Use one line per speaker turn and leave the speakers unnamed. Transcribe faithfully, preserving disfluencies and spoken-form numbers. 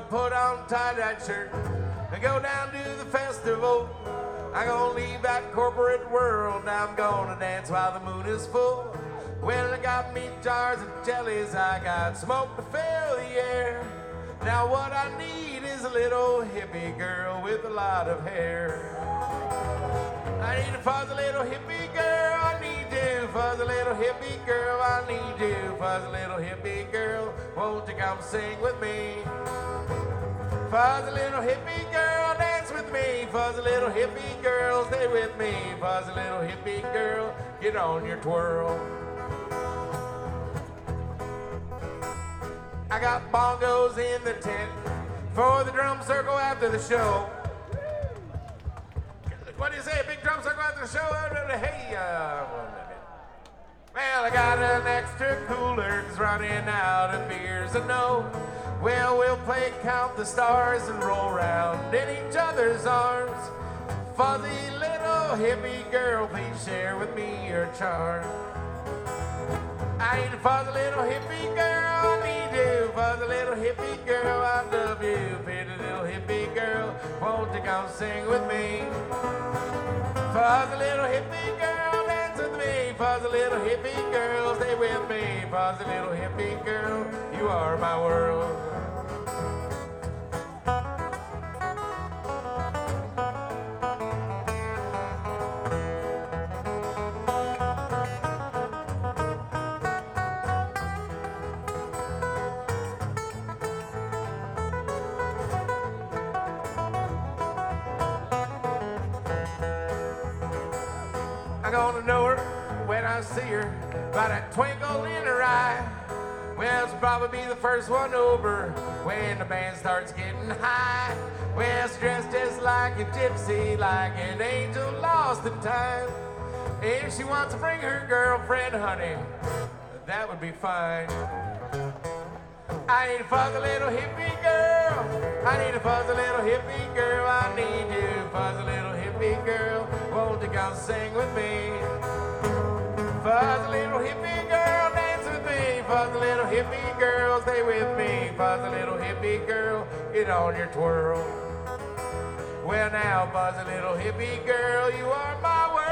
put on tie-dye shirt and go down to the festival. I'm gonna leave that corporate world. Now I'm gonna dance while the moon is full. Well, I got meat jars and jellies. I got smoke to fill the air. Now what I need is a little hippie girl with a lot of hair. I need a fuzzy little hippie girl. I need you, fuzzy little hippie girl. I need you, fuzzy little hippie girl. Won't you come sing with me? Fuzzy little hippie girl, dance with me. Fuzzy little hippie girl, stay with me. Fuzzy little hippie girl, get on your twirl. I got bongos in the tent for the drum circle after the show. What do you say, a big drum circle after the show? Hey, uh, one minute. Well, I got an extra cooler, cause running out of beers I know. Well, we'll play Count the Stars and roll around in each other's arms. Fuzzy little hippie girl, please share with me your charm. I need a fuzzy little hippie girl, I need you, fuzzy little hippie girl, I love you, pretty little hippie girl, won't you come sing with me? Fuzzy little hippie girl, dance with me, fuzzy little hippie girl, stay with me, fuzzy little hippie girl, you are my world. I'm gonna know her when I see her, by that twinkle in her eye. Well, she'll probably be the first one over when the band starts getting high. Well, she's dressed just like a gypsy, like an angel lost in time. If she wants to bring her girlfriend, honey, that would be fine. I need a fuzzy little hippie girl. I need a fuzzy little hippie girl. I need you, fuzzy little hippie girl. Won't you come sing with me? Fuzzy little hippie girl, dance with me. Fuzzy little hippie girl, stay with me. Fuzzy little hippie girl, get on your twirl. Well now, fuzzy little hippie girl, you are my world.